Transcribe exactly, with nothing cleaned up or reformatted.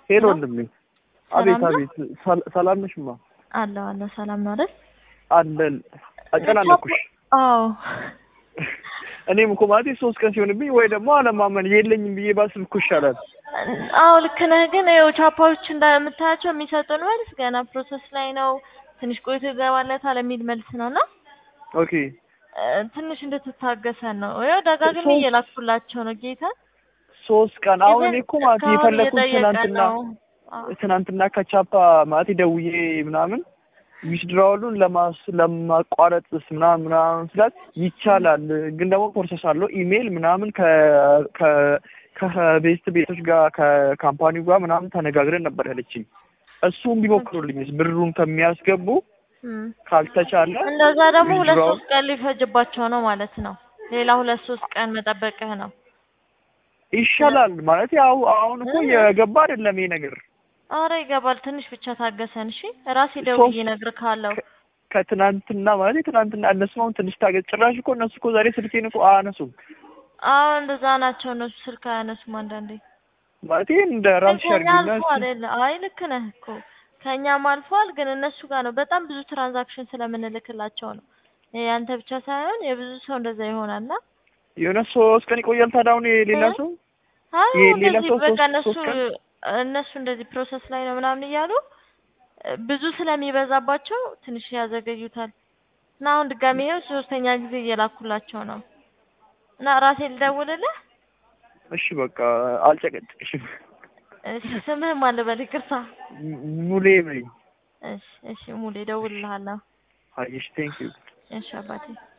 ሄሎ ወንድሜ አቤት አቤት ሰላም ነሽማ አለ አለ ሰላም ነው አይደል አለን አጨናነኩሽ አዎ እኔም እኮ ማለት ሶስት ቀን ሲሆንብኝ ወይ ደግሞ አለማመን የለኝም ብዬ ባስብኩ ይሻላል አዎ ልክ ነህ ግን ያው ቻፓዎች እንደምታያቸው የሚሰጡን መልስ ገና ፕሮሰስ ላይ ነው ትንሽ ቆይቶ ይገባለታል የሚል መልስ ነውና ኦኬ ትንሽ እንድትታገሰን ነው ያው ደጋግሜ እየላኩላቸው ነው ጌታ ሶስት ቀን አሁን እኮ ማለት የፈለኩት ትናንትና ትናንትና ከቻፓ ማለት ደውዬ ምናምን ዊዝድራውሉን ለማስ ለማቋረጥስ ምናምን ምናምን ስላት ይቻላል ግን ደግሞ ፕሮሰስ አለው ኢሜል ምናምን ከ ከ ከቤስት ቤቶች ጋር ከካምፓኒው ጋር ምናምን ተነጋግረን ነበር ያለችኝ እሱም ቢሞክሩልኝስ ብሩን ከሚያስገቡ ካልተቻለ እንደዛ ደግሞ ሁለት ሶስት ቀን ሊፈጅባቸው ነው ማለት ነው ሌላ ሁለት ሶስት ቀን መጠበቅህ ነው ይሻላል ማለት ያው አሁን እኮ የገባ አይደለም ይሄ ነገር አረ ይገባል ትንሽ ብቻ ታገሰን እሺ ራሴ ደውዬ እነግርካለሁ ከትናንትና ማለት ትናንትና እነሱም ትንሽ ታገስ ጭራሽ እኮ እነሱ እኮ ዛሬ ስልኬን እኮ አነሱም አዎ እንደዛ ናቸው እነሱ ስልክ አያነሱም አንዳንዴ ማለት እንደ ራስ ሸርግና አይ ልክ ነህ እኮ ከኛም አልፏል ግን እነሱ ጋር ነው በጣም ብዙ ትራንዛክሽን ስለምንልክላቸው ነው ያንተ ብቻ ሳይሆን የብዙ ሰው እንደዛ ይሆናልና የሆነ ሶስት ቀን ይቆያል ታዳው ነው የሌላ ሰው የሌላ ሰው ሶስት ቀን እነሱ እንደዚህ ፕሮሰስ ላይ ነው ምናምን እያሉ ብዙ ስለሚበዛባቸው ትንሽ ያዘገዩታል እና አሁን ድጋሜ ነው ሶስተኛ ጊዜ እየላኩላቸው ነው እና ራሴ ልደውልልህ እሺ በቃ አልጨቀጭቅሽም እሺ ስምህ ማን ልበል ይቅርታ ሙሌ ነኝ እሺ እሺ ሙሌ ደውልልሃለሁ አይሽ ቴንክ ዩ እሺ አባቴ